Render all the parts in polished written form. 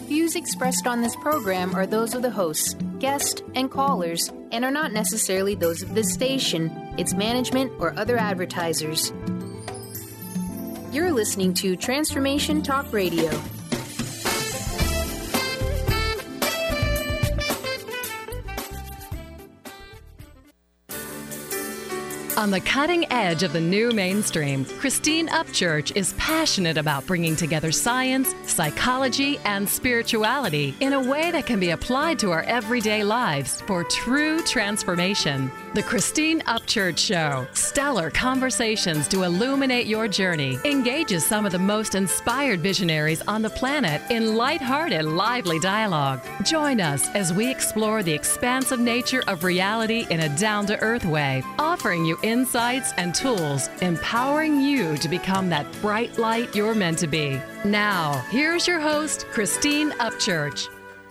Views expressed on this program are those of the hosts, guests, and callers, and are not necessarily those of this station, its management, or other advertisers. You're listening to Transformation Talk Radio. On the cutting edge of the new mainstream, Christine Upchurch is passionate about bringing together science, psychology, and spirituality in a way that can be applied to our everyday lives for true transformation. The Christine Upchurch Show, stellar conversations to illuminate your journey, engages some of the most inspired visionaries on the planet in lighthearted, lively dialogue. Join us as we explore the expansive nature of reality in a down-to-earth way, offering you insights and tools, empowering you to become that bright light you're meant to be. Now, here's your host, Christine Upchurch.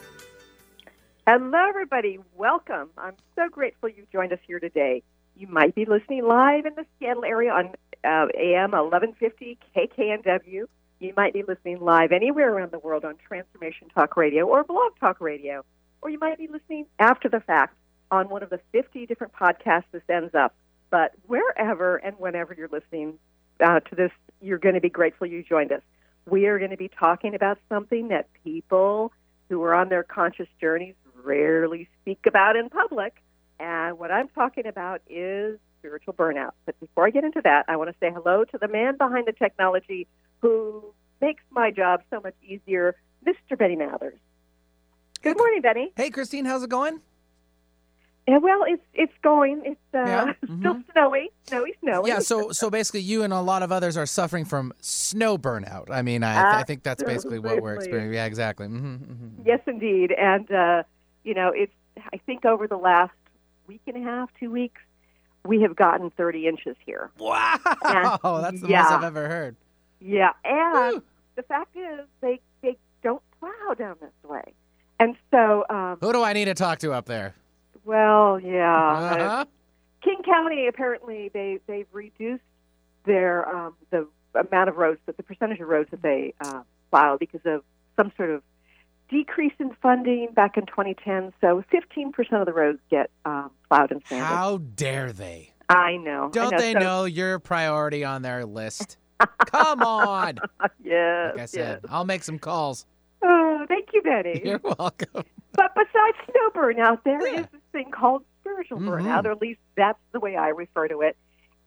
Hello, everybody. Welcome. I'm so grateful you joined us here today. You might be listening live in the Seattle area on AM 1150 KKNW. You might be listening live anywhere around the world on Transformation Talk Radio or Blog Talk Radio. Or you might be listening after the fact on one of the 50 different podcasts this ends up. But wherever and whenever you're listening to this, you're going to be grateful you joined us. We are going to be talking about something that people who are on their conscious journeys rarely speak about in public. And what I'm talking about is spiritual burnout. But before I get into that, I want to say hello to the man behind the technology who makes my job so much easier, Mr. Benny Mathers. Good morning, Benny. Hey, Christine, how's it going? Yeah, well, it's going. It's still snowy. Yeah, so basically you and a lot of others are suffering from snow burnout. I mean, I think that's basically what we're experiencing. Yeah, exactly. Mm-hmm, mm-hmm. Yes, indeed. And, it's, I think over the last week and a half, 2 weeks, we have gotten 30 inches here. Wow! And, that's the most I've ever heard. Yeah, and the fact is they don't plow down this way. And so... who do I need to talk to up there? Well, yeah. King County, apparently, they've reduced their the amount of roads, the percentage of roads that they plow because of some sort of decrease in funding back in 2010. So 15% of the roads get plowed and sanded. How dare they? I know. Don't they know you're priority on their list? Come on. Yes. Like I said, I'll make some calls. Oh, thank you, Betty. You're welcome. But besides snow burnout, there is this thing called spiritual burnout, or at least that's the way I refer to it.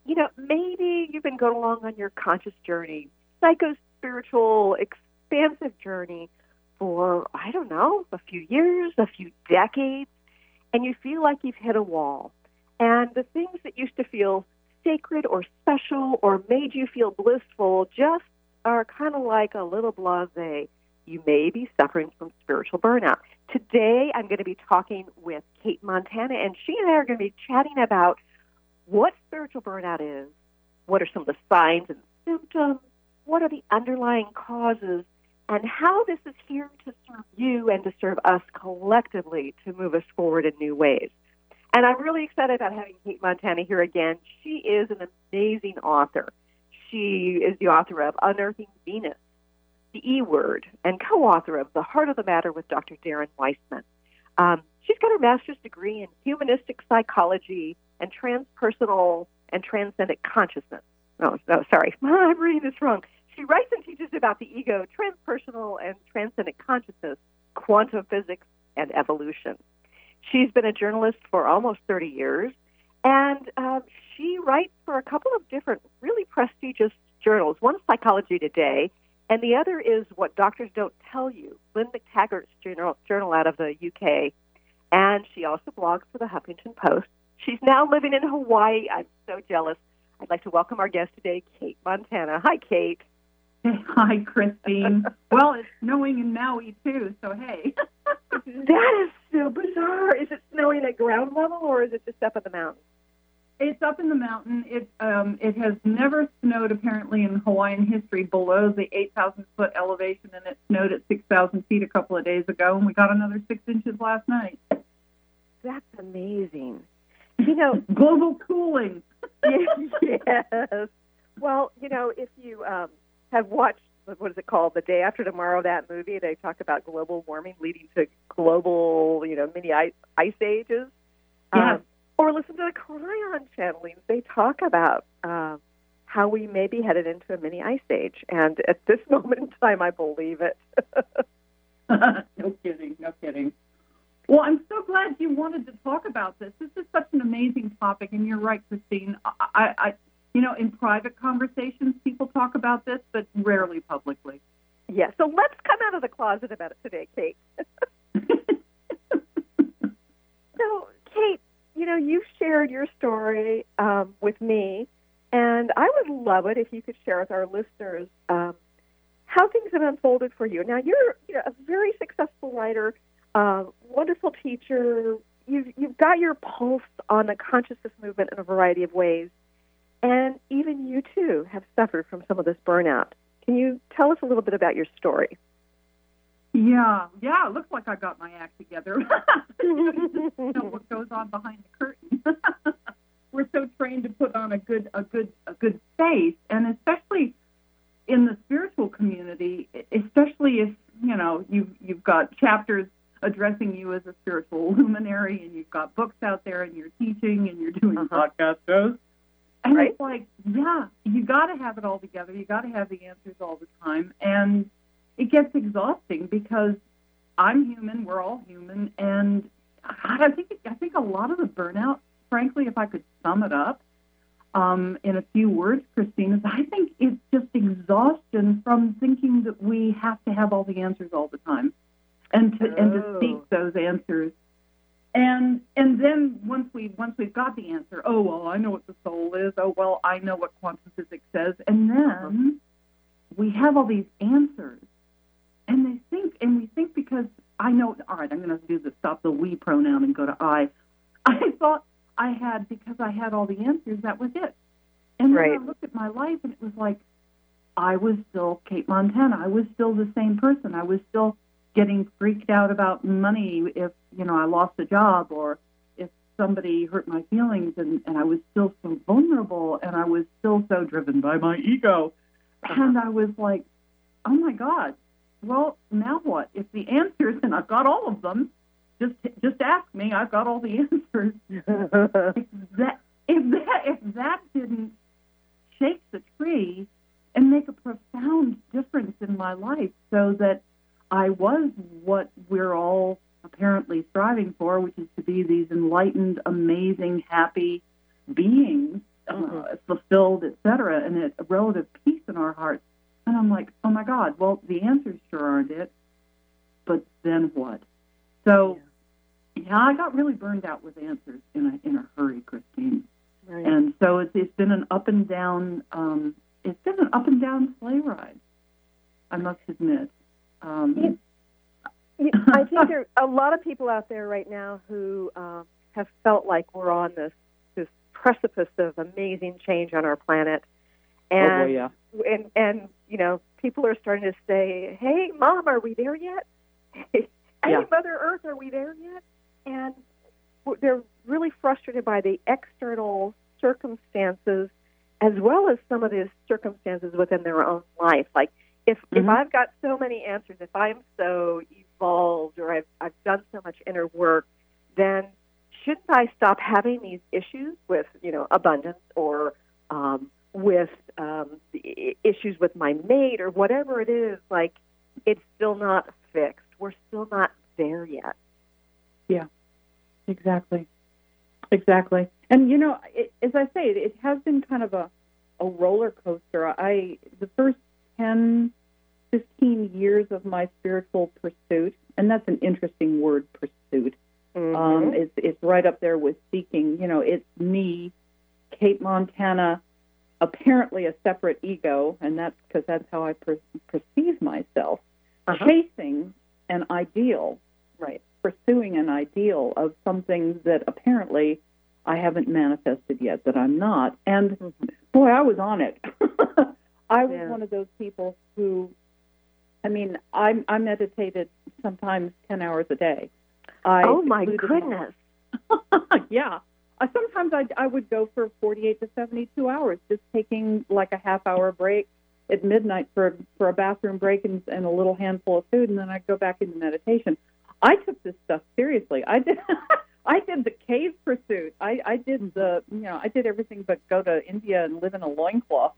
Maybe you've been going along on your conscious journey, psycho-spiritual, expansive journey for, I don't know, a few years, a few decades, and you feel like you've hit a wall. And the things that used to feel sacred or special or made you feel blissful just are kind of like a little blasé. You may be suffering from spiritual burnout. Today, I'm going to be talking with Kate Montana, and she and I are going to be chatting about what spiritual burnout is, what are some of the signs and symptoms, what are the underlying causes, and how this is here to serve you and to serve us collectively to move us forward in new ways. And I'm really excited about having Kate Montana here again. She is an amazing author. She is the author of Unearthing Venus, The E-Word, and co-author of The Heart of the Matter with Dr. Darren Weissman. She's got her master's degree in humanistic psychology and transpersonal and transcendent consciousness. Oh, sorry. I'm reading this wrong. She writes and teaches about the ego, transpersonal and transcendent consciousness, quantum physics, and evolution. She's been a journalist for almost 30 years, and she writes for a couple of different really prestigious journals. One is Psychology Today, and the other is What Doctors Don't Tell You, Lynn McTaggart's journal out of the UK. And she also blogs for the Huffington Post. She's now living in Hawaii. I'm so jealous. I'd like to welcome our guest today, Kate Montana. Hi, Kate. Hi, Christine. Well, it's snowing in Maui, too, so hey. That is so bizarre. Is it snowing at ground level, or is it just up in the mountains? It's up in the mountain. It has never snowed, apparently, in Hawaiian history below the 8,000-foot elevation, and it snowed at 6,000 feet a couple of days ago, and we got another 6 inches last night. That's amazing. Global cooling. Yes. Well, if you have watched what is it called? The Day After Tomorrow, that movie, they talk about global warming leading to global, mini ice ages. Yes. Or listen to the Cryon channelings. They talk about how we may be headed into a mini ice age. And at this moment in time, I believe it. No kidding. Well, I'm so glad you wanted to talk about this. This is such an amazing topic, and you're right, Christine. I in private conversations, people talk about this, but rarely publicly. Yeah, so let's come out of the closet about it today, Kate. So, Kate, you've shared your story with me, and I would love it if you could share with our listeners how things have unfolded for you. Now, you're a very successful writer, wonderful teacher. You've got your pulse on the consciousness movement in a variety of ways, and even you, too, have suffered from some of this burnout. Can you tell us a little bit about your story? Yeah, it looks like I got my act together. What goes on behind the curtain. We're so trained to put on a good face, and especially in the spiritual community, especially if you've got chapters addressing you as a spiritual luminary, and you've got books out there, and you're teaching, and you're doing podcast shows. And It's like, you got to have it all together. You got to have the answers all the time, and it gets exhausting because I'm human. We're all human, and I think a lot of the burnout, frankly, if I could sum it up in a few words, Christine, is I think it's just exhaustion from thinking that we have to have all the answers all the time, and to seek those answers. And then once we've got the answer, oh, well, I know what the soul is. Oh, well, I know what quantum physics says. And then we have all these answers. And we think because I know, all right, I'm going to do the stop the we pronoun and go to I. I thought because I had all the answers, that was it. And then I looked at my life and it was like, I was still Kate Montana. I was still the same person. I was still getting freaked out about money if, I lost a job or if somebody hurt my feelings, and I was still so vulnerable, and I was still so driven by my ego. And I was like, oh my God, well, now what? If the answers, and I've got all of them, just ask me, I've got all the answers. If that didn't shake the tree and make a profound difference in my life so that I was what we're all apparently striving for, which is to be these enlightened, amazing, happy beings, fulfilled, etc., and a relative peace in our hearts. And I'm like, oh my God, well, the answers sure aren't it, but then what? So, I got really burned out with answers in a hurry, Christine. Right. And so it's been an up and down sleigh ride, I must admit. I think there are a lot of people out there right now who have felt like we're on this precipice of amazing change on our planet. And, and people are starting to say, hey, Mom, are we there yet? Hey, Mother Earth, are we there yet? And they're really frustrated by the external circumstances as well as some of these circumstances within their own life. Like, if I've got so many answers, if I'm so evolved or I've done so much inner work, then shouldn't I stop having these issues with, abundance or with issues with my mate or whatever it is? Like, it's still not fixed. We're still not there yet. Yeah, exactly. And, as I say, it has been kind of a roller coaster. The first 10, 15 years of my spiritual pursuit, and that's an interesting word, pursuit. It's right up there with seeking. It's me, Kate Montana, apparently a separate ego, and that's because that's how I perceive myself, chasing an ideal, pursuing an ideal of something that apparently I haven't manifested yet, that I'm not. And boy, I was on it. I was one of those people who, I meditated sometimes 10 hours a day. Oh, my goodness. Yeah. Sometimes I would go for 48 to 72 hours, just taking like a half-hour break at midnight for a bathroom break and a little handful of food, and then I'd go back into meditation. I took this stuff seriously. I did the cave pursuit. I did I did everything but go to India and live in a loincloth.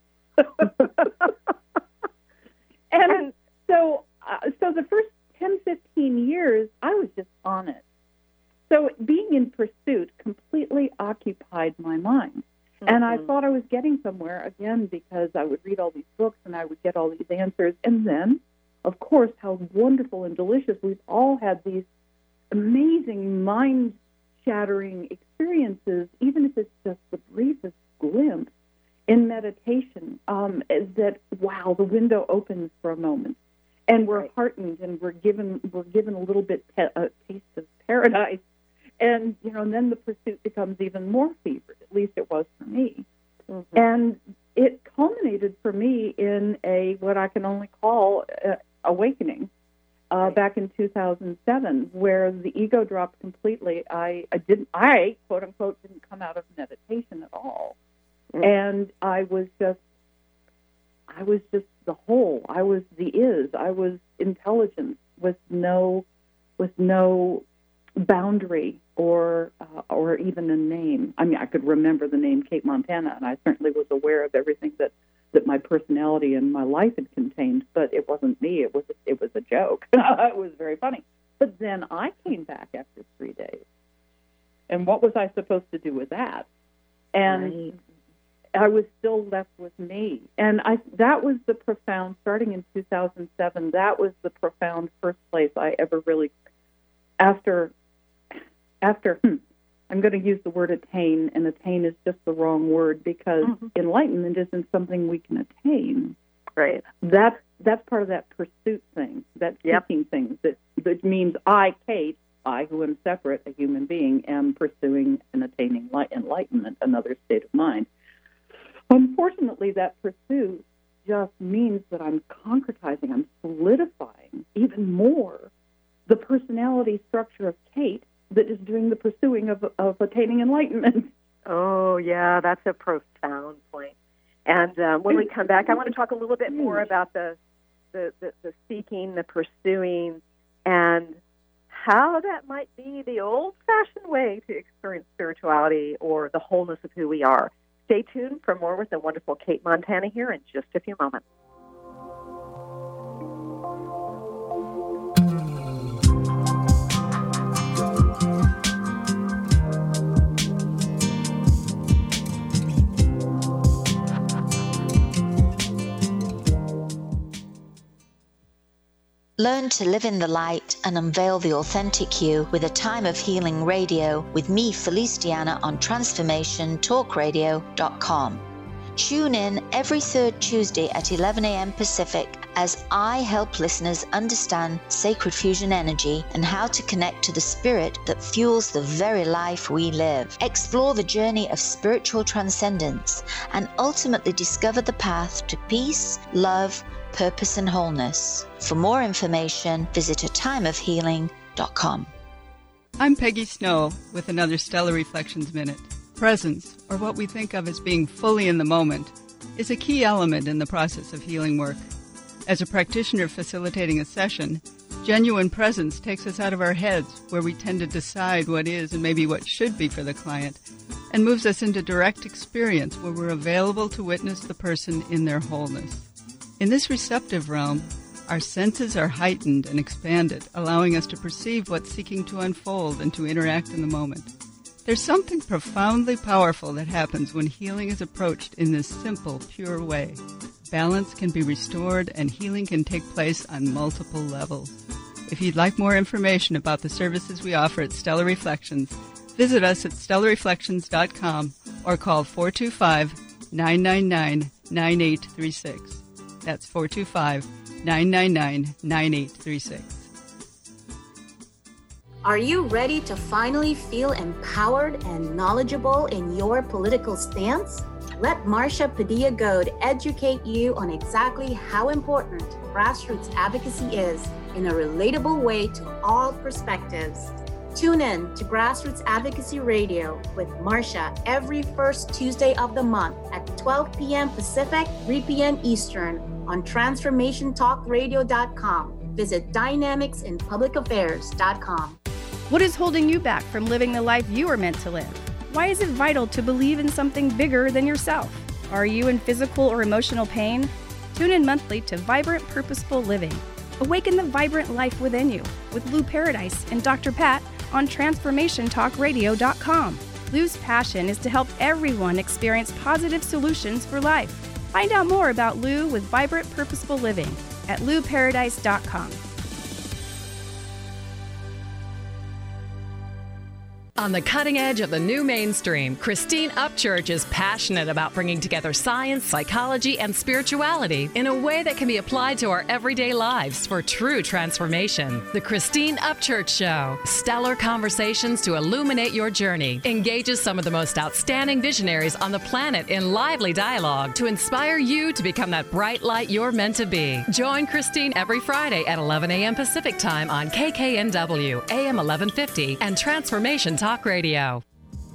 And so the first 10, 15 years, I was just on it. So being in pursuit completely occupied my mind. And I thought I was getting somewhere, again, because I would read all these books and I would get all these answers. And then, of course, how wonderful and delicious. We've all had these amazing, mind-shattering experiences, even if it's just the briefest glimpse in meditation, that, wow, the window opens for a moment. And we're heartened and we're given a little bit a taste of paradise. And, and then the pursuit becomes even more fevered. At least it was for me. Mm-hmm. And it culminated for me in what I can only call awakening back in 2007, where the ego dropped completely. I quote unquote didn't come out of meditation at all. Mm-hmm. And I was just the whole. I was I was intelligence with no boundary or even a name. I mean, I could remember the name Kate Montana, and I certainly was aware of everything that my personality and my life had contained. But it wasn't me. It was a joke. It was very funny. But then I came back after 3 days, and what was I supposed to do with that? And I was still left with me. And that was the profound, starting in 2007, that was the profound first place I ever really, after I'm going to use the word attain, and attain is just the wrong word because enlightenment isn't something we can attain. Right. That's part of that pursuit thing, that seeking thing, that means I, Kate, I who am separate, a human being, am pursuing and attaining enlightenment, another state of mind. Unfortunately, that pursuit just means that I'm concretizing, I'm solidifying even more the personality structure of Kate that is doing the pursuing of attaining enlightenment. Oh, yeah, that's a profound point. And when we come back, I want to talk a little bit more about the seeking, the pursuing, and how that might be the old-fashioned way to experience spirituality or the wholeness of who we are. Stay tuned for more with the wonderful Kate Montana here in just a few moments. Learn to live in the light and unveil the authentic you with A Time of Healing Radio with me, Felice Diana, on TransformationTalkRadio.com. Tune in every third Tuesday at 11 a.m. Pacific as I help listeners understand sacred fusion energy and how to connect to the spirit that fuels the very life we live. Explore the journey of spiritual transcendence and ultimately discover the path to peace, love, purpose, and wholeness. For more information, visit atimeofhealing.com. I'm Peggy Snow with another Stellar Reflections Minute. Presence, or what we think of as being fully in the moment, is a key element in the process of healing work. As a practitioner facilitating a session, genuine presence takes us out of our heads, where we tend to decide what is and maybe what should be for the client, and moves us into direct experience where we're available to witness the person in their wholeness. In this receptive realm, our senses are heightened and expanded, allowing us to perceive what's seeking to unfold and to interact in the moment. There's something profoundly powerful that happens when healing is approached in this simple, pure way. Balance can be restored and healing can take place on multiple levels. If you'd like more information about the services we offer at Stellar Reflections, visit us at stellarreflections.com or call 425-999-9836. That's 425-999-9836. Are you ready to finally feel empowered and knowledgeable in your political stance? Let Marcia Padilla-Goad educate you on exactly how important grassroots advocacy is in a relatable way to all perspectives. Tune in to Grassroots Advocacy Radio with Marcia every first Tuesday of the month at 12 p.m. Pacific, 3 p.m. Eastern on transformationtalkradio.com. Visit dynamicsinpublicaffairs.com. What is holding you back from living the life you are meant to live? Why is it vital to believe in something bigger than yourself? Are you in physical or emotional pain? Tune in monthly to Vibrant Purposeful Living. Awaken the vibrant life within you with Lou Paradise and Dr. Pat on TransformationTalkRadio.com. Lou's passion is to help everyone experience positive solutions for life. Find out more about Lou with Vibrant Purposeful Living at LouParadise.com. On the cutting edge of the new mainstream, Christine Upchurch is passionate about bringing together science, psychology, and spirituality in a way that can be applied to our everyday lives for true transformation. The Christine Upchurch Show, stellar conversations to illuminate your journey, engages some of the most outstanding visionaries on the planet in lively dialogue to inspire you to become that bright light you're meant to be. Join Christine every Friday at 11 a.m. Pacific Time on KKNW, AM 1150, and Transformation Talk Radio.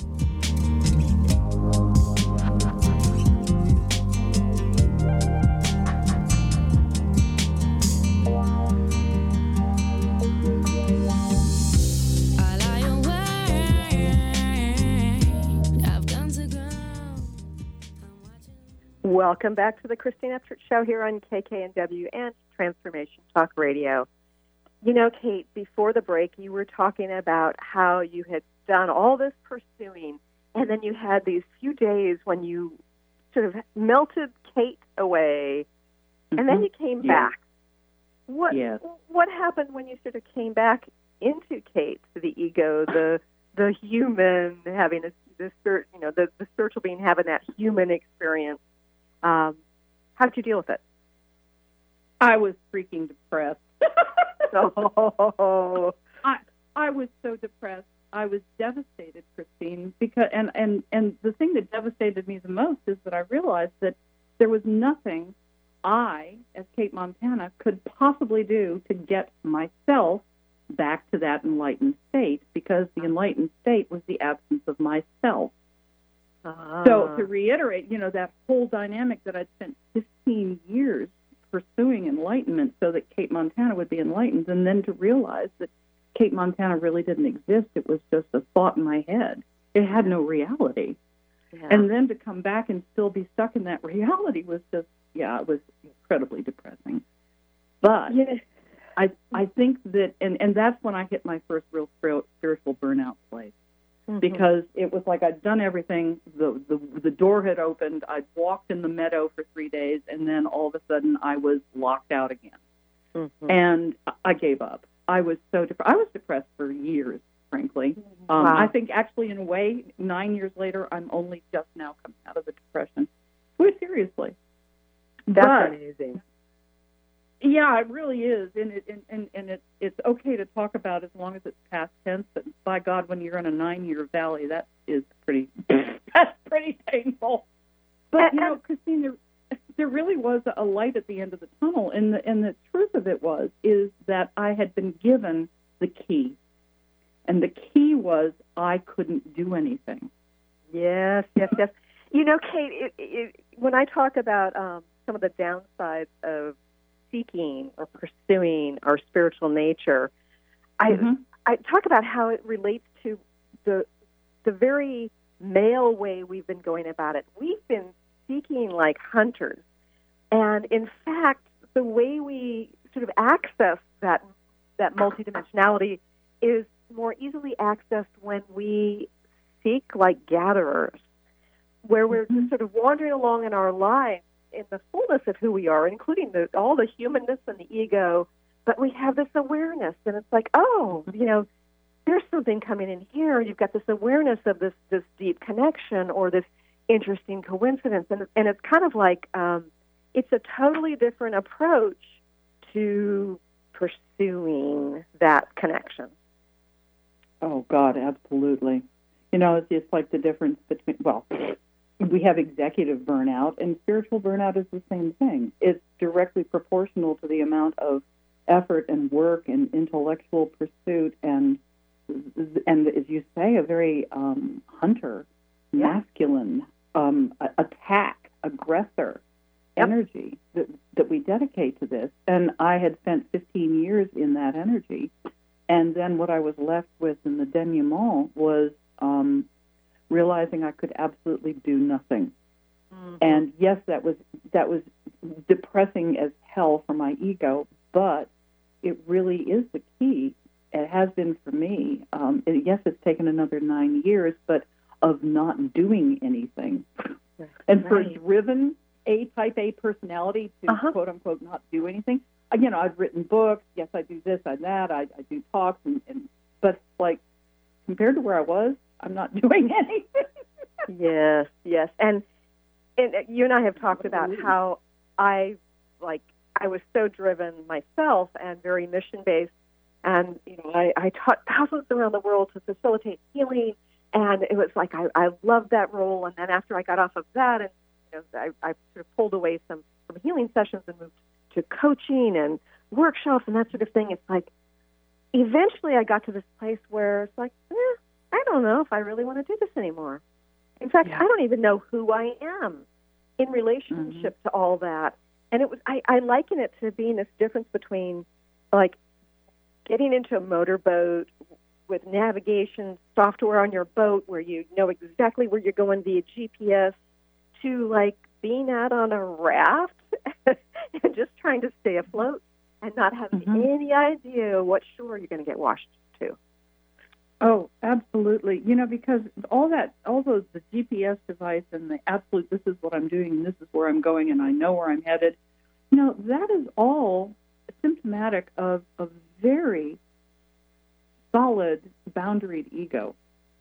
Welcome back to the Christine Upchurch Show here on KKNW and Transformation Talk Radio. You know, Kate, before the break, you were talking about how you had done all this pursuing, and then you had these few days when you sort of melted Kate away, and then you came back. What happened when you sort of came back into Kate, the ego, the human having the spirit, you know, the spiritual being having that human experience? How did you deal with it? I was freaking depressed. Oh. I was so depressed. I was devastated, Christine, because and the thing that devastated me the most is that I realized that there was nothing I, as Kate Montana, could possibly do to get myself back to that enlightened state, because the enlightened state was the absence of myself. So to reiterate, you know, that whole dynamic that I'd spent 15 years pursuing enlightenment so that Kate Montana would be enlightened, and then to realize that Kate Montana really didn't exist. It was just a thought in my head. It had no reality. Yeah. And then to come back and still be stuck in that reality was just, it was incredibly depressing. But I think that, and that's when I hit my first real spiritual burnout place. Mm-hmm. Because it was like I'd done everything. The door had opened. I'd walked in the meadow for 3 days, and then all of a sudden I was locked out again. Mm-hmm. And I gave up. I was so depressed. I was depressed for years, frankly. Wow. I think actually, in a way, 9 years later, I'm only just now coming out of the depression. Quite seriously. That's amazing. Yeah, it really is, and it's okay to talk about as long as it's past tense. But by God, when you're in a 9-year valley, that is pretty painful. But you know, Christine, there really was a light at the end of the tunnel, and the truth of it is that I had been given the key, and the key was I couldn't do anything. Yes. You know, Kate, when I talk about some of the downsides of seeking or pursuing our spiritual nature, I talk about how it relates to the very male way we've been going about it. We've been seeking like hunters, and in fact, the way we sort of access that multidimensionality is more easily accessed when we seek like gatherers, where we're just sort of wandering along in our lives in the fullness of who we are, including all the humanness and the ego, but we have this awareness, and it's like, oh, you know, there's something coming in here. You've got this awareness of this deep connection or this interesting coincidence, and it's kind of like it's a totally different approach to pursuing that connection. Oh, God, absolutely. You know, it's just like the difference between, we have executive burnout, and spiritual burnout is the same thing. It's directly proportional to the amount of effort and work and intellectual pursuit and as you say, a very masculine, attack, aggressor. energy that we dedicate to this. And I had spent 15 years in that energy. And then what I was left with in the denouement was realizing I could absolutely do nothing. Mm-hmm. And yes, that was depressing as hell for my ego, but it really is the key. It has been for me. Yes, it's taken another 9 years, but of not doing anything. Right. And for a driven type A personality to quote unquote not do anything, I've written books. Yes, I do this and that. I do talks, but like compared to where I was, I'm not doing anything. Yes, and you and I have talked about how I was so driven myself and very mission based, and I taught thousands around the world to facilitate healing, and it was like I loved that role. And then after I got off of that, and I sort of pulled away from healing sessions and moved to coaching and workshops and that sort of thing. It's like eventually I got to this place where it's like, I don't know if I really want to do this anymore. In fact, I don't even know who I am in relationship to all that. And it was I liken it to being this difference between like getting into a motorboat with navigation software on your boat where you know exactly where you're going via GPS to like being out on a raft and just trying to stay afloat and not having any idea what shore you're going to get washed to. Oh, absolutely. Because the GPS device and the absolute, this is what I'm doing and this is where I'm going and I know where I'm headed, that is all symptomatic of a very solid, boundaried ego.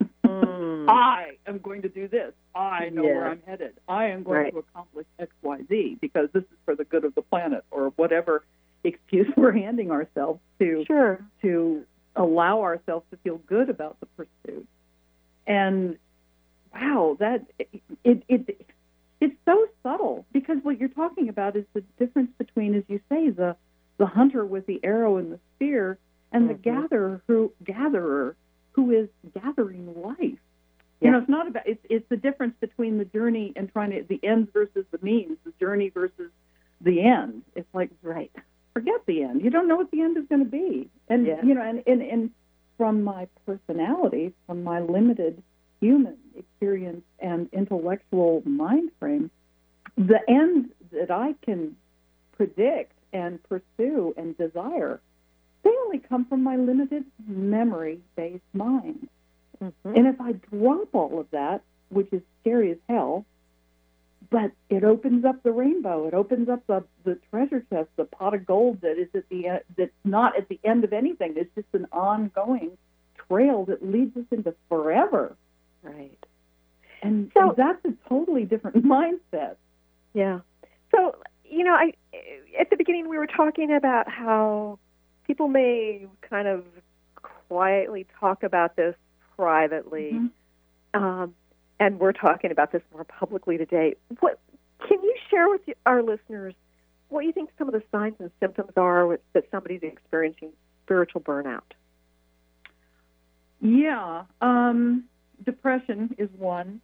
I am going to do this. I know where I'm headed. I am going to accomplish X, Y, Z because this is for the good of the planet, or whatever excuse we're handing ourselves to allow ourselves to feel good about the pursuit. And wow, that it's so subtle, because what you're talking about is the difference between, as you say, the hunter with the arrow and the spear, and the gatherer who is gathering life. It's not about. It's the difference between the journey and the end versus the means, the journey versus the end. It's like, forget the end. You don't know what the end is going to be. And and from my personality, from my limited human experience and intellectual mind frame, the end that I can predict and pursue and desire, they only come from my limited memory-based mind. And if I drop all of that, which is scary as hell, but it opens up the rainbow, it opens up the treasure chest, the pot of gold that is that's not at the end of anything. It's just an ongoing trail that leads us into forever. Right. And so that's a totally different mindset. Yeah. So, at the beginning we were talking about how people may kind of quietly talk about this privately, and we're talking about this more publicly today. What can you share with our listeners what you think some of the signs and symptoms are that somebody's experiencing spiritual burnout? Yeah, depression is one.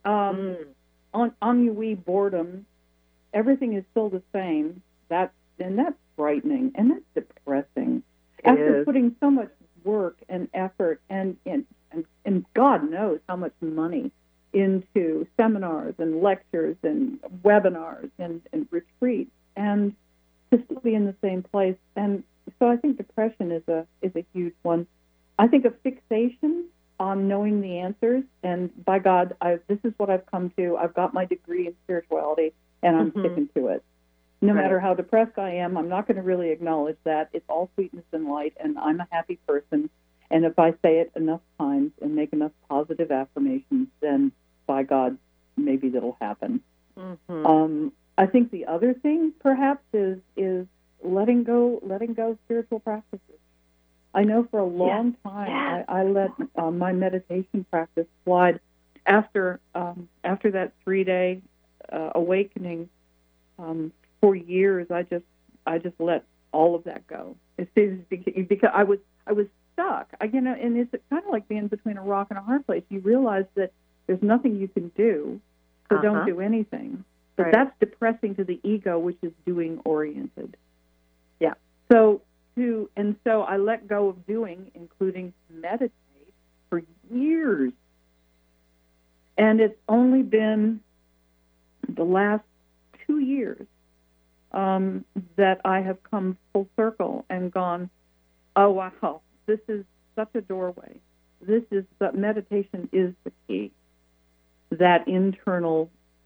Ennui, boredom, everything is still the same. That's frightening, and that's depressing. After putting so much work and effort and God knows how much money into seminars and lectures and webinars and retreats, and to still be in the same place. And so I think depression is a huge one. I think a fixation on knowing the answers, and by God, this is what I've come to. I've got my degree in spirituality, and I'm sticking to it. No matter how depressed I am, I'm not going to really acknowledge that. It's all sweetness and light, and I'm a happy person. And if I say it enough times and make enough positive affirmations, then by God, maybe that'll happen. I think the other thing, perhaps, is letting go spiritual practices. I know for a long time I let my meditation practice slide. After that 3-day awakening, for years I just let all of that go. Because I was stuck. And it's kind of like being between a rock and a hard place. You realize that there's nothing you can do, so don't do anything. So that's depressing to the ego, which is doing oriented. Yeah. So I let go of doing, including meditate, for years. And it's only been the last 2 years that I have come full circle and gone, oh, wow, this is such a doorway. Meditation is the key. That internal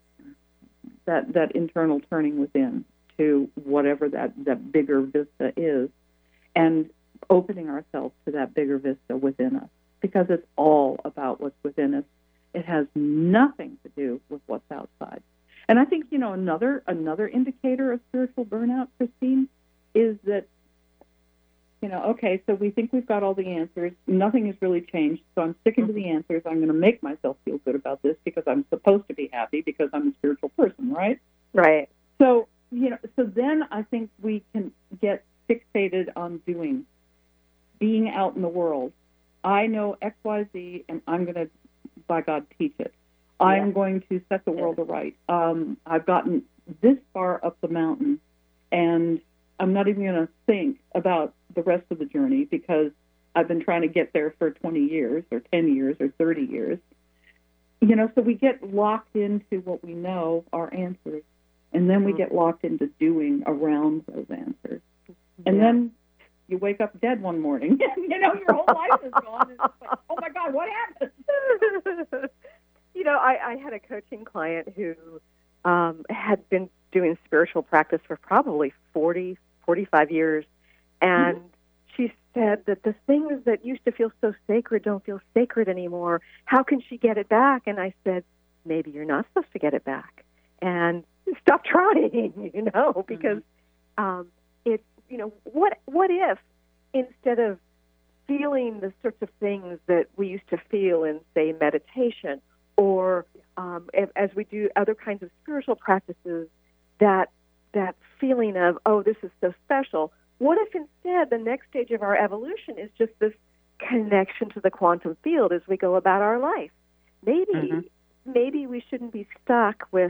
turning within to whatever that bigger vista is, and opening ourselves to that bigger vista within us, because it's all about what's within us. It has nothing to do with what's outside. And I think, another indicator of spiritual burnout, Christine, is that, okay, so we think we've got all the answers. Nothing has really changed, so I'm sticking to the answers. I'm going to make myself feel good about this because I'm supposed to be happy because I'm a spiritual person, right? Right. So, so then I think we can get fixated on being out in the world. I know X, Y, Z, and I'm going to, by God, teach it. Yeah. I'm going to set the world aright. I've gotten this far up the mountain, and I'm not even going to think about the rest of the journey because I've been trying to get there for 20 years or 10 years or 30 years. So we get locked into what we know are answers, and then we get locked into doing around those answers. And then you wake up dead one morning, and, your whole life is gone, and it's like, oh, my God, what happened? I had a coaching client who had been doing spiritual practice for probably 40, 45 years, and she said that the things that used to feel so sacred don't feel sacred anymore. How can she get it back? And I said, maybe you're not supposed to get it back, and stop trying, because it's, what if instead of feeling the sorts of things that we used to feel in, say, meditation, or as we do other kinds of spiritual practices, that feeling of, oh, this is so special. What if instead the next stage of our evolution is just this connection to the quantum field as we go about our life? Maybe we shouldn't be stuck with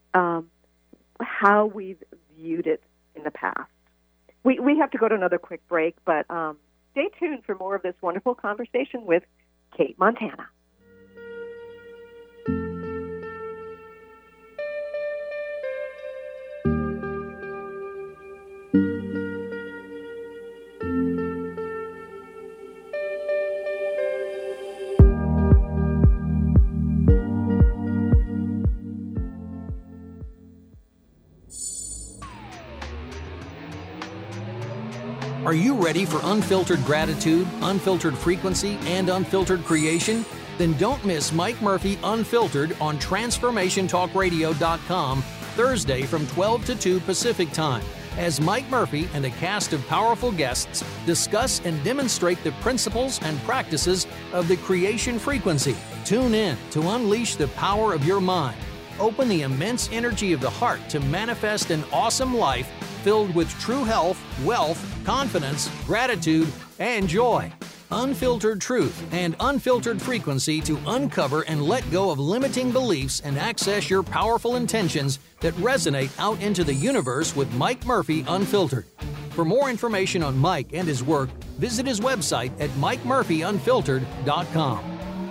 how we've viewed it in the past. We have to go to another quick break, but stay tuned for more of this wonderful conversation with Kate Montana. Are you ready for unfiltered gratitude, unfiltered frequency, and unfiltered creation? Then don't miss Mike Murphy Unfiltered on TransformationTalkRadio.com Thursday from 12 to 2 Pacific Time, as Mike Murphy and a cast of powerful guests discuss and demonstrate the principles and practices of the creation frequency. Tune in to unleash the power of your mind. Open the immense energy of the heart to manifest an awesome life filled with true health, wealth, confidence, gratitude, and joy. Unfiltered truth and unfiltered frequency to uncover and let go of limiting beliefs and access your powerful intentions that resonate out into the universe with Mike Murphy Unfiltered. For more information on Mike and his work, visit his website at MikeMurphyUnfiltered.com.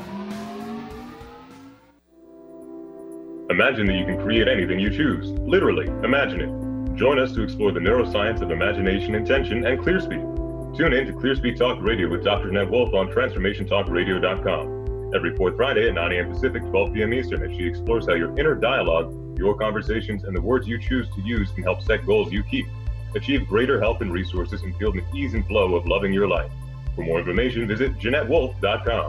Imagine that you can create anything you choose. Literally, imagine it. Join us to explore the neuroscience of imagination, intention, and ClearSpeak. Tune in to ClearSpeak Talk Radio with Dr. Ned Wolf on TransformationTalkRadio.com. Every fourth Friday at 9 a.m. Pacific, 12 p.m. Eastern, as she explores how your inner dialogue, your conversations, and the words you choose to use can help set goals you keep. Achieve greater health and resources and feel the ease and flow of loving your life. For more information, visit JeanetteWolf.com.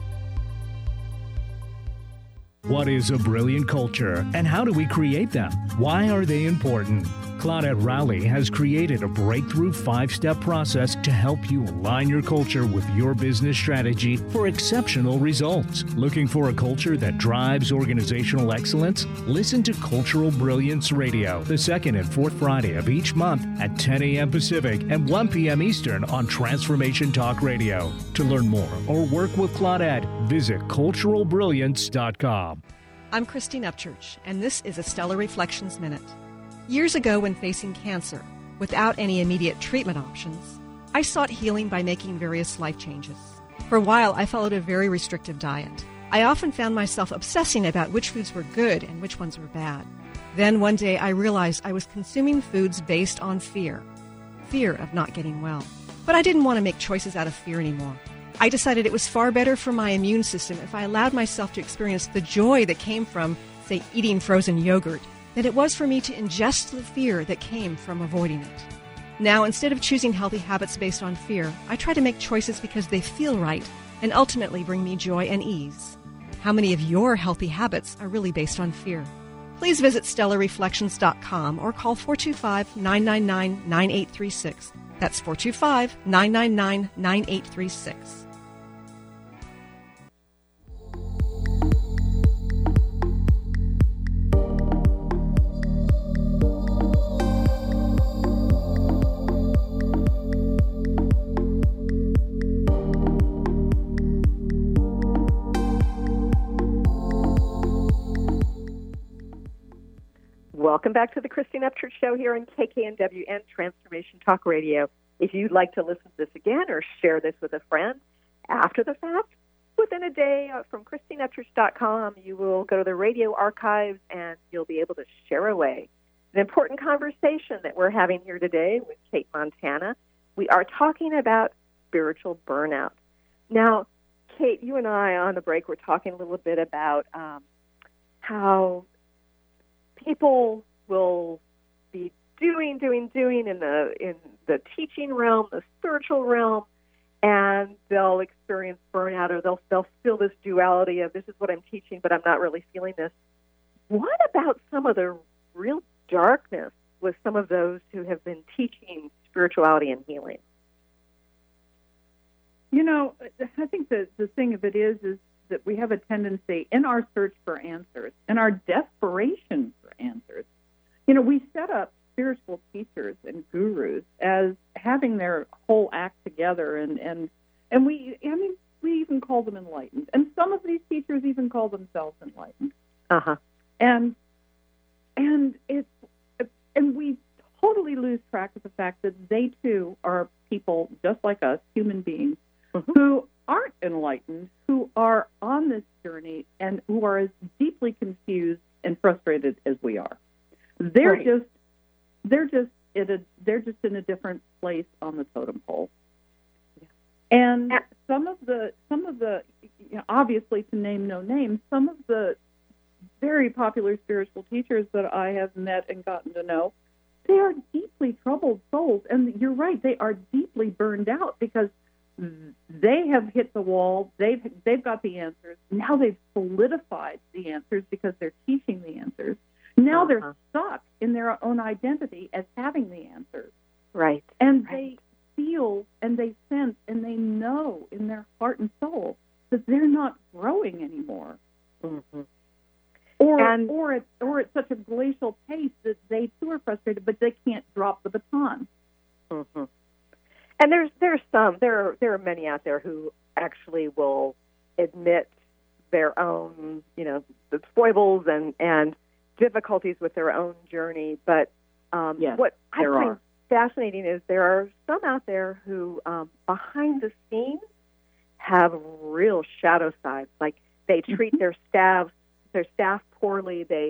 What is a brilliant culture, and how do we create them? Why are they important? Claudette Rowley has created a breakthrough 5-step process to help you align your culture with your business strategy for exceptional results. Looking for a culture that drives organizational excellence? Listen to Cultural Brilliance Radio, the second and fourth Friday of each month at 10 a.m. Pacific and 1 p.m. Eastern on Transformation Talk Radio. To learn more or work with Claudette, visit culturalbrilliance.com. I'm Christine Upchurch, and this is a Stellar Reflections Minute. Years ago, when facing cancer, without any immediate treatment options, I sought healing by making various life changes. For a while, I followed a very restrictive diet. I often found myself obsessing about which foods were good and which ones were bad. Then one day, I realized I was consuming foods based on fear of not getting well. But I didn't want to make choices out of fear anymore. I decided it was far better for my immune system if I allowed myself to experience the joy that came from, say, eating frozen yogurt, than it was for me to ingest the fear that came from avoiding it. Now, instead of choosing healthy habits based on fear, I try to make choices because they feel right and ultimately bring me joy and ease. How many of your healthy habits are really based on fear? Please visit StellarReflections.com or call 425-999-9836. That's 425-999-9836. Welcome back to the Christine Upchurch Show here on KKNW and Transformation Talk Radio. If you'd like to listen to this again or share this with a friend after the fact, within a day from ChristineUpchurch.com, you will go to the radio archives and you'll be able to share away. An important conversation that we're having here today with Kate Montana. We are talking about spiritual burnout. Now, Kate, you and I on the break were talking a little bit about how people will be doing in the teaching realm, the spiritual realm, and they'll experience burnout, or they'll feel this duality of, this is what I'm teaching, but I'm not really feeling this. What about some of the real darkness with some of those who have been teaching spirituality and healing? You know, I think the thing of it is that we have a tendency in our search for answers, in our desperation for answers. You know, we set up spiritual teachers and gurus as having their whole act together, and we even call them enlightened. And some of these teachers even call themselves enlightened. And we totally lose track of the fact that they too are people just like us, human beings, who aren't enlightened, who are on this journey and who are as deeply confused and frustrated as we are. They're just in a different place on the totem pole. And some of the you know, obviously, to name no names, some of the very popular spiritual teachers that I have met and gotten to know, they are deeply troubled souls. And you're right, they are deeply burned out because they have hit the wall. They've got the answers. Now they've solidified the answers because they're teaching the answers. Now they're stuck in their own identity as having the answers. Right. And they feel and they sense and they know in their heart and soul that they're not growing anymore. Or at such a glacial pace that they too are frustrated, but they can't drop the baton. And there are many out there who actually will admit their own, you know, the foibles and difficulties with their own journey. But what I find fascinating is there are some out there who, behind the scenes, have real shadow sides. Like they treat their staff poorly. They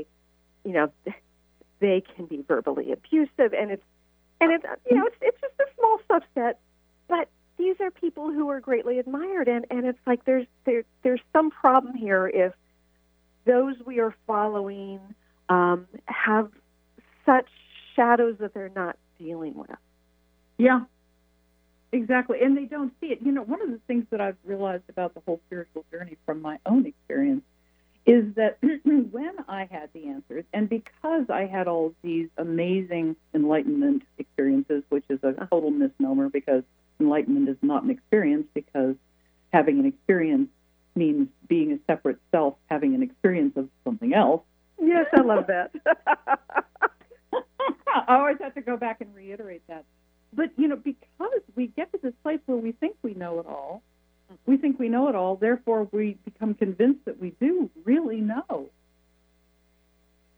can be verbally abusive, and it's just a small subset, but these are people who are greatly admired, and it's like there's some problem here if those we are following have such shadows that they're not dealing with. Yeah, exactly, and they don't see it. You know, one of the things that I've realized about the whole spiritual journey from my own experience is that when I had the answers, and because I had all these amazing enlightenment experiences, which is a total misnomer because enlightenment is not an experience, because having an experience means being a separate self, having an experience of something else. Yes, I love that. I always have to go back and reiterate that. But, you know, because we get to this place where we think we know it all, therefore we become convinced that we do really know.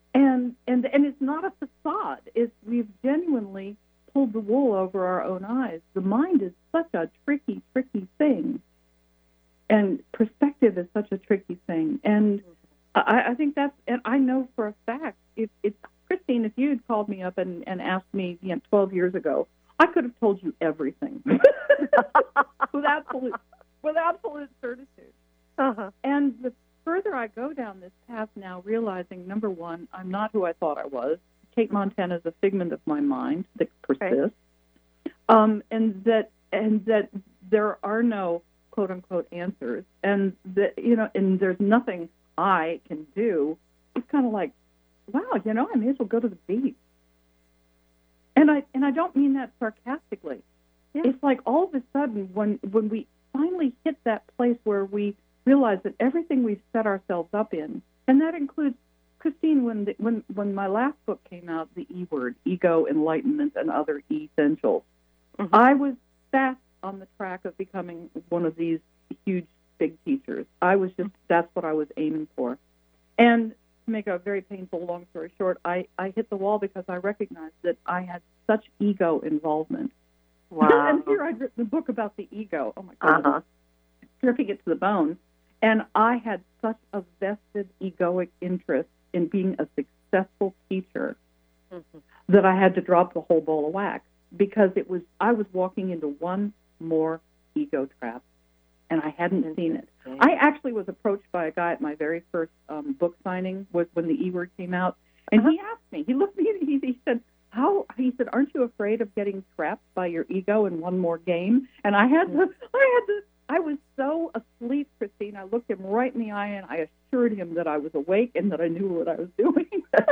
And it's not a facade. We've genuinely pulled the wool over our own eyes. The mind is such a tricky thing. And perspective is such a tricky thing. And I think and I know for a fact, Christine, if you had called me up and asked me 12 years ago, I could have told you everything with absolute certitude. Uh-huh. And the further I go down this path now, realizing, number one, I'm not who I thought I was. Kate Montana is a figment of my mind that persists, and that there are no quote unquote answers, and that and there's nothing I can do. It's kind of like, wow, I may as well go to the beach. And I don't mean that sarcastically. Yeah. It's like all of a sudden when we finally hit that place where we realize that everything we've set ourselves up in, and that includes, Christine, when my last book came out, The E Word, Ego, Enlightenment, and Other Essentials, I was fast on the track of becoming one of these huge, big teachers. That's what I was aiming for. And to make a very painful long story short, I hit the wall because I recognized that I had such ego involvement. Wow. And here I'd written a book about the ego. Oh, my God. Stripping it to the bone. And I had such a vested egoic interest in being a successful teacher that I had to drop the whole ball of wax because I was walking into one more ego trap, and I hadn't seen it. I actually was approached by a guy at my very first book signing when the E Word came out, and he asked me, he looked at me and he said, aren't you afraid of getting trapped by your ego in one more game? And I was so asleep, Christine. I looked him right in the eye and I assured him that I was awake and that I knew what I was doing.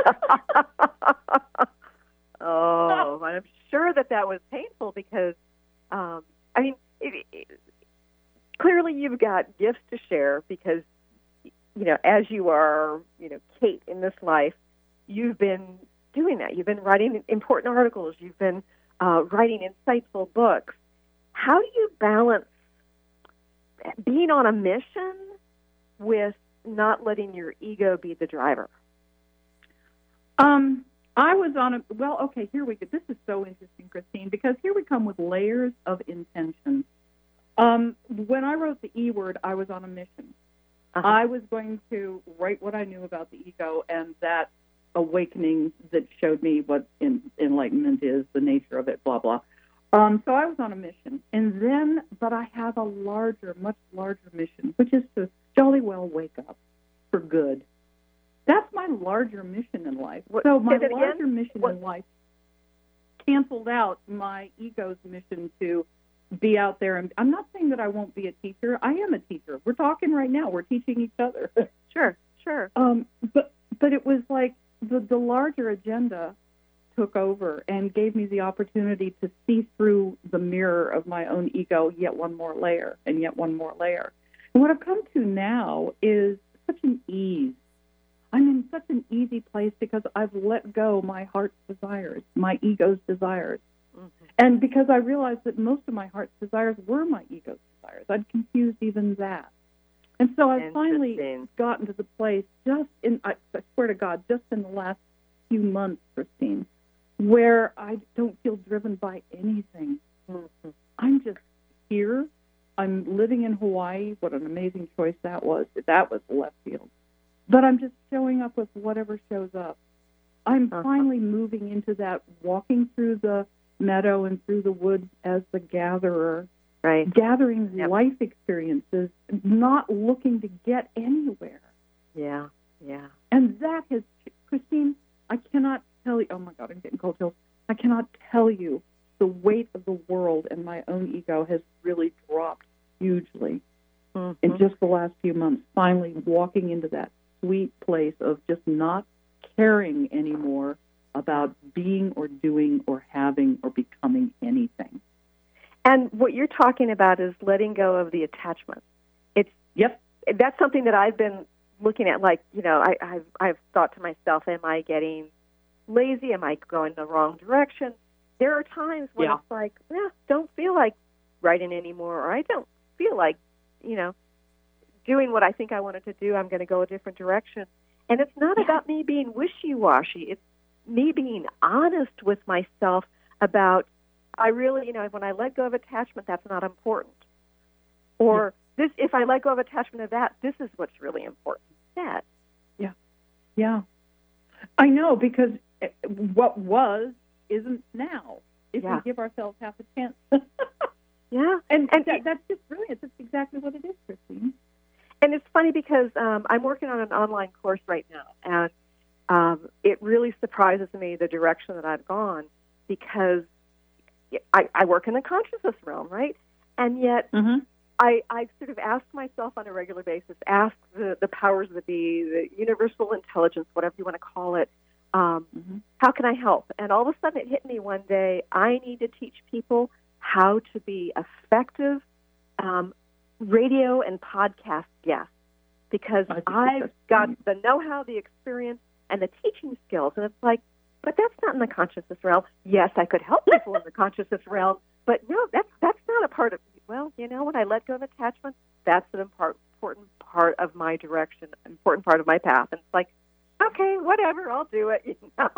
Oh, I'm sure that was painful because, clearly you've got gifts to share because, as you are, Kate in this life, you've been doing that. You've been writing important articles. You've been writing insightful books. How do you balance being on a mission with not letting your ego be the driver? I was here we go. This is so interesting, Christine, because here we come with layers of intention. When I wrote the E Word, I was on a mission. I was going to write what I knew about the ego and that awakening that showed me what enlightenment is, the nature of it, blah, blah. So I was on a mission. But I have a much larger mission, which is to jolly well wake up for good. That's my larger mission in life. So my larger mission in life canceled out my ego's mission to be out there. And I'm not saying that I won't be a teacher. I am a teacher. We're talking right now. We're teaching each other. Sure. But it was like the larger agenda took over and gave me the opportunity to see through the mirror of my own ego yet one more layer and yet one more layer. And what I've come to now is such an ease. I'm in such an easy place because I've let go my heart's desires, my ego's desires. And because I realized that most of my heart's desires were my ego's desires. I'd confused even that. And so I've finally gotten to the place I swear to God, just in the last few months, Christine, where I don't feel driven by anything. I'm just here. I'm living in Hawaii. What an amazing choice that was. That was left field. But I'm just showing up with whatever shows up. I'm finally moving into that, walking through the meadow and through the woods as the gatherer, gathering life experiences, not looking to get anywhere. Yeah. And that has, Christine, I cannot tell you, oh my God, I'm getting cold chills. I cannot tell you the weight of the world and my own ego has really dropped hugely in just the last few months, finally walking into that sweet place of just not caring anymore about being or doing or having or becoming anything. And what you're talking about is letting go of the attachment. That's something that I've been looking at. Like, I've thought to myself, am I getting lazy? Am I going the wrong direction? There are times when it's like, don't feel like writing anymore, or I don't feel like, doing what I think I wanted to do. I'm going to go a different direction. And it's not about me being wishy-washy. It's me being honest with myself about, I really, when I let go of attachment, that's not important. Or this, if I let go of attachment of that, this is what's really important instead. Yeah. I know, because what was isn't now, if we give ourselves half a chance. And that's just brilliant. That's exactly what it is, Christine. And it's funny because I'm working on an online course right now, and it really surprises me the direction that I've gone, because I work in the consciousness realm, right? And yet I sort of ask myself on a regular basis, ask the powers that be, the universal intelligence, whatever you want to call it, how can I help? And all of a sudden it hit me one day, I need to teach people how to be effective radio and podcast guests, because I've got the know-how, the experience, and the teaching skills. And it's like, but that's not in the consciousness realm. Yes, I could help people in the consciousness realm, but no, that's not a part of, well, when I let go of attachment, that's an important part of my direction, important part of my path. And it's like, okay, whatever, I'll do it. That's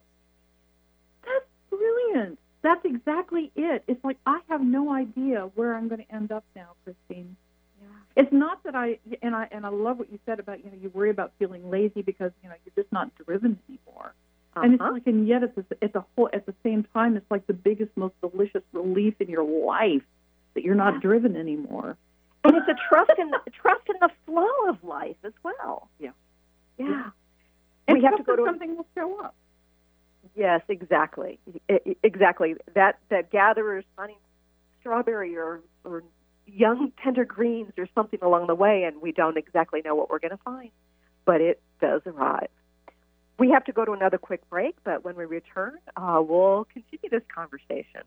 brilliant. That's exactly it. It's like, I have no idea where I'm going to end up now, Christine. Yeah. It's not that I love what you said about, you worry about feeling lazy because, you're just not driven anymore. And it's like, and yet at the same time, it's like the biggest, most delicious relief in your life that you're not driven anymore. And it's a trust in the flow of life as well. Yeah. And we have to go to something will show up. Yes, exactly. Exactly. That gatherer's hunting strawberry or young tender greens or something along the way, and we don't exactly know what we're going to find, but it does arrive. We have to go to another quick break, but when we return, we'll continue this conversation.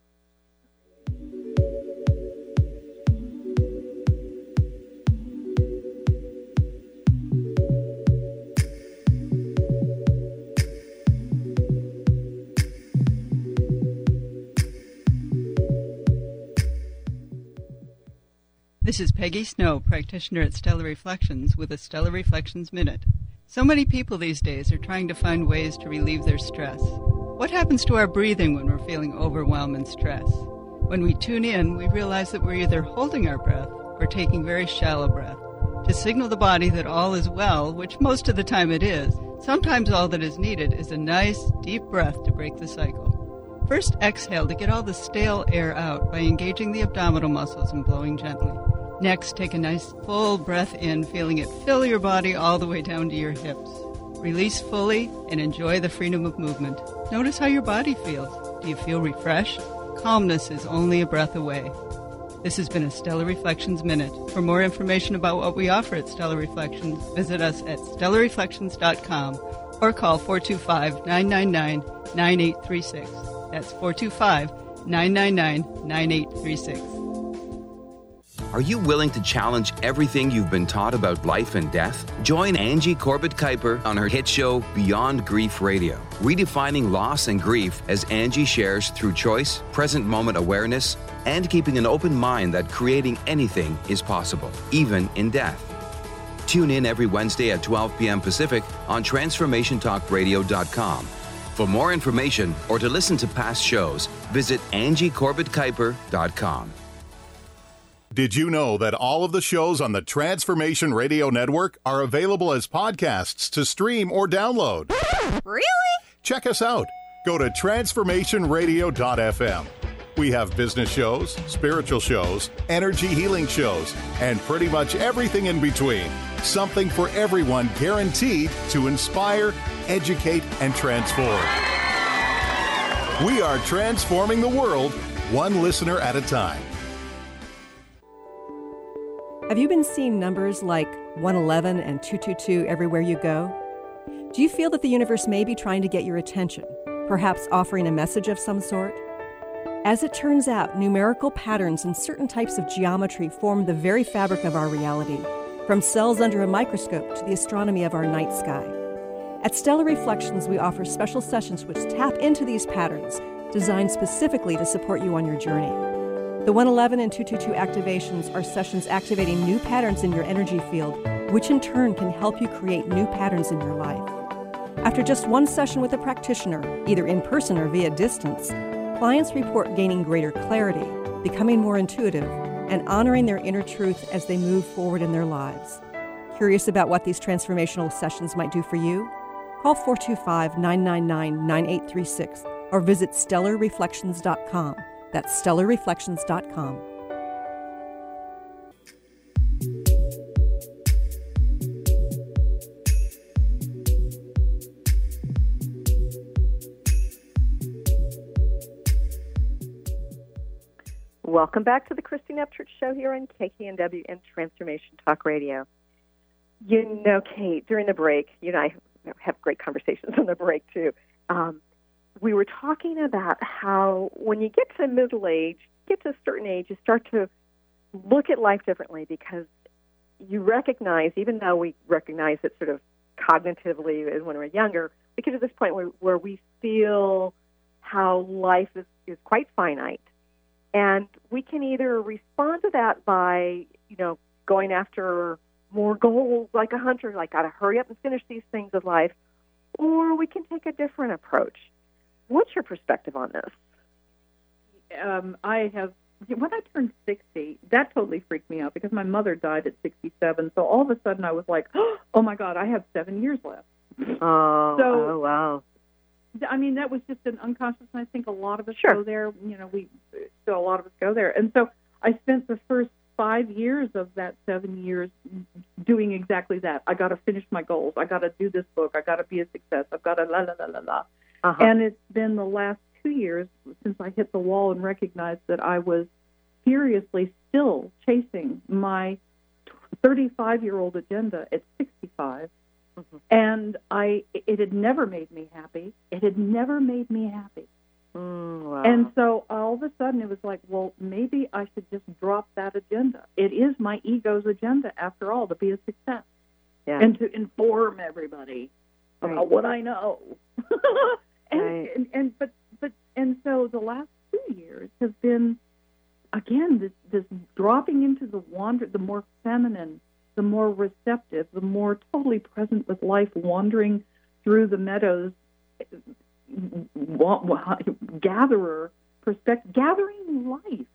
This is Peggy Snow, practitioner at Stellar Reflections, with a Stellar Reflections Minute. So many people these days are trying to find ways to relieve their stress. What happens to our breathing when we're feeling overwhelm and stress? When we tune in, we realize that we're either holding our breath or taking very shallow breath to signal the body that all is well, which most of the time it is. Sometimes all that is needed is a nice, deep breath to break the cycle. First, exhale to get all the stale air out by engaging the abdominal muscles and blowing gently. Next, take a nice full breath in, feeling it fill your body all the way down to your hips. Release fully and enjoy the freedom of movement. Notice how your body feels. Do you feel refreshed? Calmness is only a breath away. This has been a Stellar Reflections Minute. For more information about what we offer at Stellar Reflections, visit us at stellarreflections.com or call 425-999-9836. That's 425-999-9836. Are you willing to challenge everything you've been taught about life and death? Join Angie Corbett-Kuiper on her hit show Beyond Grief Radio, redefining loss and grief as Angie shares through choice, present moment awareness, and keeping an open mind that creating anything is possible, even in death. Tune in every Wednesday at 12 p.m. Pacific on TransformationTalkRadio.com. For more information or to listen to past shows, visit AngieCorbettKuiper.com. Did you know that all of the shows on the Transformation Radio Network are available as podcasts to stream or download? Really? Check us out. Go to transformationradio.fm. We have business shows, spiritual shows, energy healing shows, and pretty much everything in between. Something for everyone, guaranteed to inspire, educate, and transform. We are transforming the world, one listener at a time. Have you been seeing numbers like 111 and 222 everywhere you go? Do you feel that the universe may be trying to get your attention, perhaps offering a message of some sort? As it turns out, numerical patterns and certain types of geometry form the very fabric of our reality, from cells under a microscope to the astronomy of our night sky. At Stellar Reflections, we offer special sessions which tap into these patterns, designed specifically to support you on your journey. The 111 and 222 activations are sessions activating new patterns in your energy field, which in turn can help you create new patterns in your life. After just one session with a practitioner, either in person or via distance, clients report gaining greater clarity, becoming more intuitive, and honoring their inner truth as they move forward in their lives. Curious about what these transformational sessions might do for you? Call 425-999-9836 or visit stellarreflections.com. That's stellarreflections.com. Welcome back to the Christine Upchurch Show here on KKNW and Transformation Talk Radio. You know, Kate, during the break, you and I have great conversations on the break, too. We were talking about how when you get to middle age, get to a certain age, you start to look at life differently because you recognize, even though we recognize it sort of cognitively when we're younger, we get to this point where we feel how life is quite finite. And we can either respond to that by, going after more goals like a hunter, like got to hurry up and finish these things of life, or we can take a different approach. What's your perspective on this? When I turned 60, that totally freaked me out because my mother died at 67. So all of a sudden I was like, oh my God, I have 7 years left. Oh, wow. I mean, that was just an unconscious, and I think a lot of us Sure. go there. A lot of us go there. And so I spent the first 5 years of that 7 years doing exactly that. I got to finish my goals. I got to do this book. I got to be a success. I've got to la, la, la, la, la. Uh-huh. And it's been the last 2 years since I hit the wall and recognized that I was furiously still chasing my 35-year-old agenda at 65. Mm-hmm. And it had never made me happy. Wow. And so all of a sudden it was like, well, maybe I should just drop that agenda. It is my ego's agenda, after all, to be a success and to inform everybody about what I know. And so the last 2 years has been, again, this dropping into the more feminine, the more receptive, the more totally present with life, wandering through the meadows, gatherer perspective, gathering life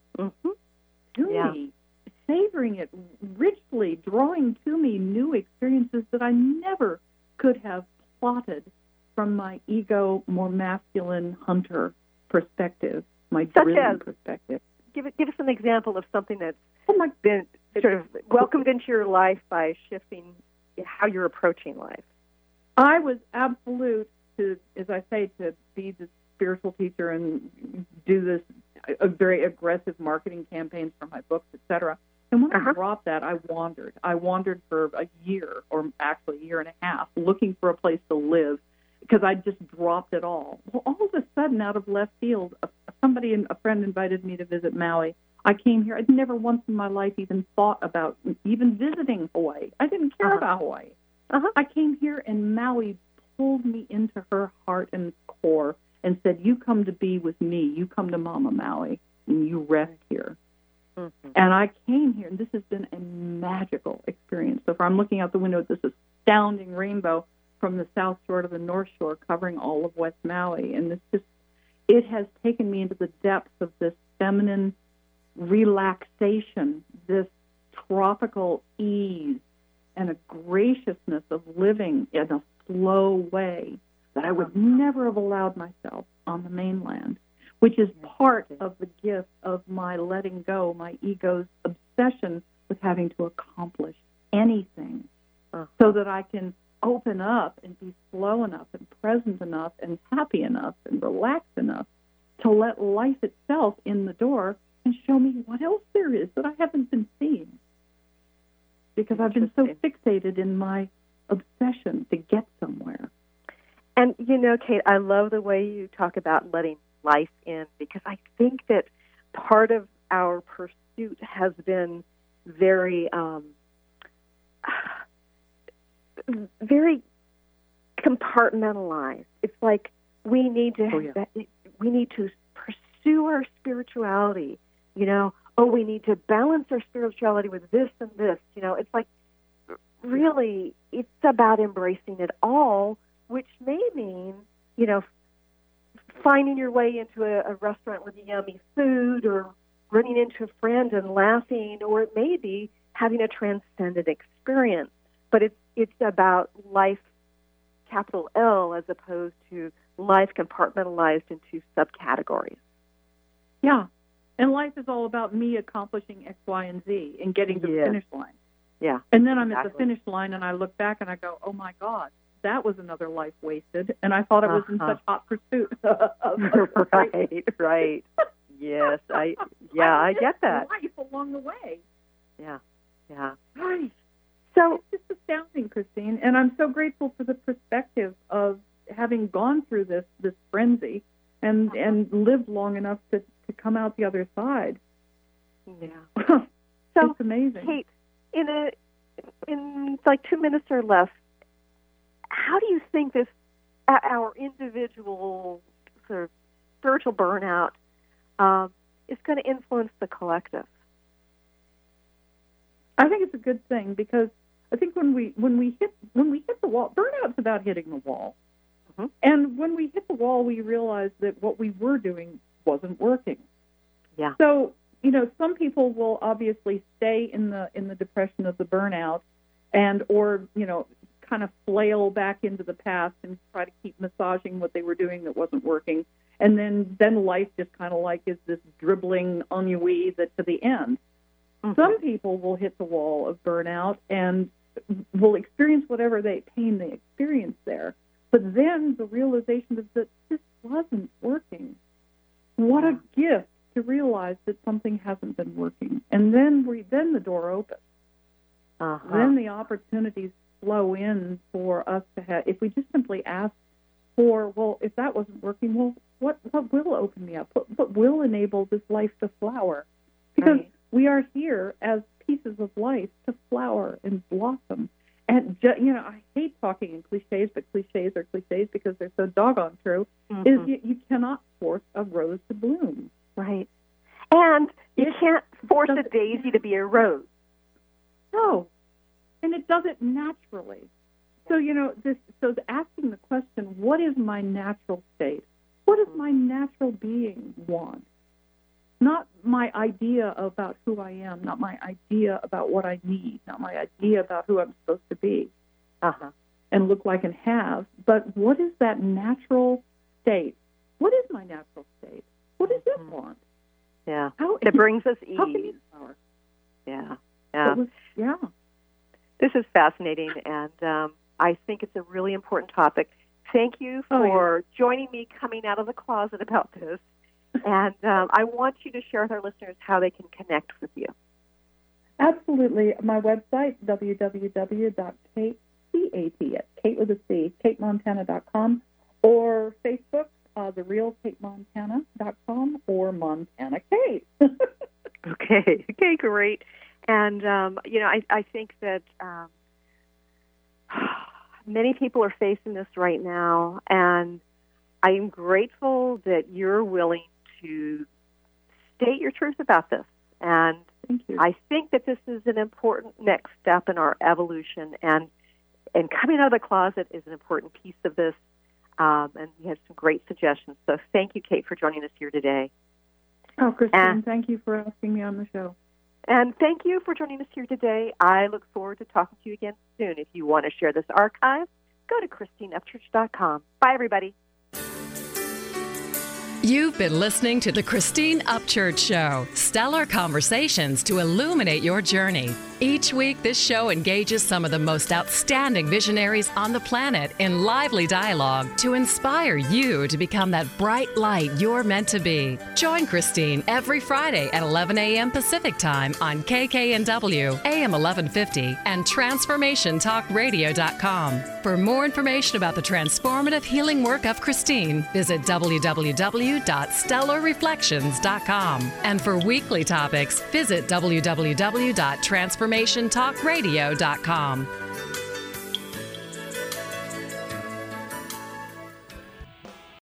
to me, savoring it richly, drawing to me new experiences that I never could have plotted from my ego, more masculine hunter perspective, my driven perspective. Give us an example of something that's been sort of welcomed into your life by shifting how you're approaching life. I was absolute to be the spiritual teacher and do this very aggressive marketing campaigns for my books, etc. And when I dropped that, I wandered. I wandered for a year, or actually a year and a half, looking for a place to live because I just dropped it all. Well, all of a sudden, out of left field, a friend invited me to visit Maui. I came here. I'd never once in my life even thought about even visiting Hawaii. I didn't care about Hawaii. I came here, and Maui pulled me into her heart and core and said, you come to be with me. You come to Mama Maui, and you rest here. Mm-hmm. And I came here, and this has been a magical experience. So far, I'm looking out the window at this astounding rainbow from the south shore to the north shore, covering all of West Maui. And it has taken me into the depths of this feminine relaxation, this tropical ease, and a graciousness of living in a slow way that I would never have allowed myself on the mainland, which is part of the gift of my letting go, my ego's obsession with having to accomplish anything so that I can open up and be slow enough and present enough and happy enough and relaxed enough to let life itself in the door and show me what else there is that I haven't been seeing. Because I've been so fixated in my obsession to get somewhere. And, Kate, I love the way you talk about letting life in, because I think that part of our pursuit has been very, very compartmentalized. It's like we need to pursue our spirituality we need to balance our spirituality with this and this. It's like, really, it's about embracing it all, which may mean, finding your way into a restaurant with yummy food, or running into a friend and laughing, or it may be having a transcendent experience. But it's about life, capital L, as opposed to life compartmentalized into subcategories. Yeah. And life is all about me accomplishing X, Y, and Z and getting to the finish line. Yeah. And then I'm at the finish line and I look back and I go, oh my God, that was another life wasted. And I thought I was in such hot pursuit. Right. Yes. I get that. Life along the way. Yeah. Right. So it's just astounding, Christine. And I'm so grateful for the perspective of having gone through this frenzy and lived long enough to come out the other side. Yeah. So it's amazing. Kate, in like 2 minutes or less, how do you think our individual sort of spiritual burnout is going to influence the collective? I think it's a good thing, because I think when we hit the wall, burnout's about hitting the wall. Mm-hmm. And when we hit the wall, we realize that what we were doing wasn't working. Yeah. So, some people will obviously stay in the depression of the burnout or kind of flail back into the past and try to keep massaging what they were doing that wasn't working. And then life just kind of like is this dribbling ennui that to the end. Mm-hmm. Some people will hit the wall of burnout and will experience whatever pain they experience there. But then the realization is that this wasn't working. What a gift to realize that something hasn't been working. And then the door opens. Then the opportunities flow in for us to have, if we just simply ask for, well, if that wasn't working, well, what will open me up? What will enable this life to flower? Because we are here as pieces of life to flower and blossom. And, I hate talking in cliches, but cliches are cliches because they're so doggone true, is you cannot force a rose to bloom. Right. And you can't force a daisy to be a rose. No. And it does it naturally. So, asking the question, what is my natural state? What does my natural being want? Not my idea about who I am, not my idea about what I need, not my idea about who I'm supposed to be and look like and have, but what is that natural state? What is my natural state? What does it want? Yeah. It brings us ease. How can you power? Yeah. Yeah. This is fascinating, and I think it's a really important topic. Thank you for joining me coming out of the closet about this. And I want you to share with our listeners how they can connect with you. Absolutely. My website, KateMontana.com, or Facebook, TheRealKateMontana.com, or Montana Kate. Okay, great. And, I think that many people are facing this right now, and I am grateful that you're willing to state your truth about this. And thank you. I think that this is an important next step in our evolution, and coming out of the closet is an important piece of this. And you had some great suggestions. So thank you, Kate, for joining us here today. Oh, Christine, thank you for asking me on the show. And thank you for joining us here today. I look forward to talking to you again soon. If you want to share this archive, go to ChristineUpchurch.com. Bye, everybody. You've been listening to The Christine Upchurch Show, stellar conversations to illuminate your journey. Each week, this show engages some of the most outstanding visionaries on the planet in lively dialogue to inspire you to become that bright light you're meant to be. Join Christine every Friday at 11 a.m. Pacific Time on KKNW, AM 1150, and TransformationTalkRadio.com. For more information about the transformative healing work of Christine, visit www.stellarreflections.com. And for weekly topics, visit www.transformationtalkradio.com.